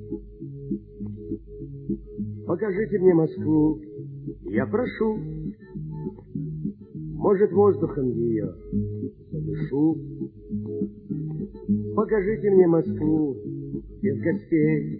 Покажите мне Москву, я прошу. Может, воздухом ее задышу. Покажите мне Москву без гостей,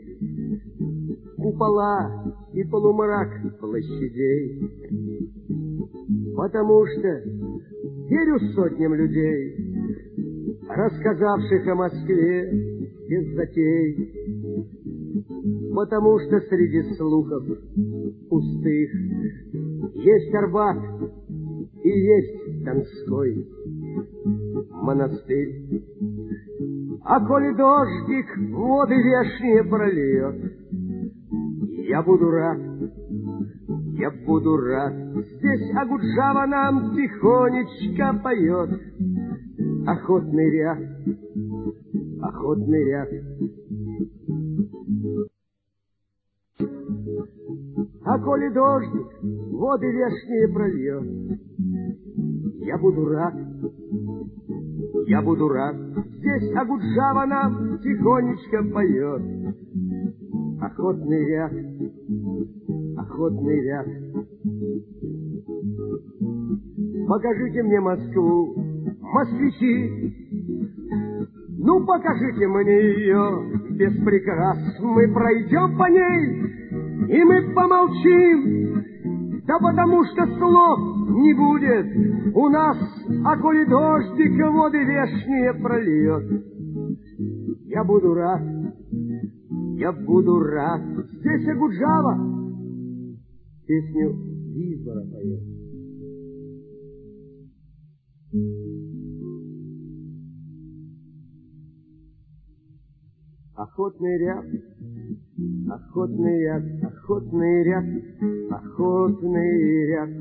купола и полумрак площадей. Потому что верю сотням людей, рассказавших о Москве без затей. Потому что среди слухов пустых есть Арбат и есть Донской монастырь. А коли дождик воды вешние прольет, я буду рад, я буду рад. Здесь Агуджава нам тихонечко поет. Охотный ряд, охотный ряд. А коли дождик воды вешние прольет, я буду рад, я буду рад. Здесь Агуджава нам тихонечко поет. Охотный ряд, охотный ряд. Покажите мне Москву, москвичи. Ну, покажите мне ее без прикрас. Мы пройдем по ней, и мы помолчим. Да потому что слов не будет у нас, а коли дождик воды вешние прольет. Я буду рад, я буду рад. Здесь Агуджава песню Визбора поет. Охотный ряд, охотный ряд, охотный ряд, охотный ряд.